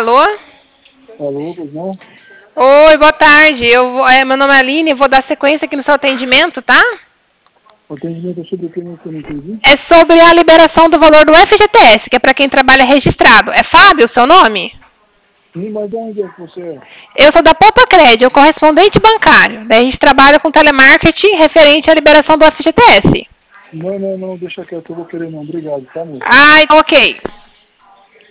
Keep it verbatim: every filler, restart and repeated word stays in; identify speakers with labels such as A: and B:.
A: Alô?
B: Alô, pois não?
A: Oi, boa tarde. Eu, vou- é, meu nome é Aline, vou dar sequência aqui no seu atendimento, tá?
B: O atendimento é sobre o que eu não eu não entendi?
A: É sobre a liberação do valor do F G T S, que é para quem trabalha registrado. É Fábio o seu nome?
B: Sim, mas de onde é que você é?
A: Eu sou da Poupa Cred, eu correspondente bancário. Daí a gente trabalha com telemarketing referente à liberação do F G T S.
B: Não, não, não, deixa quieto, eu vou querer não. Obrigado, tá, moço?
A: Ah, então ok.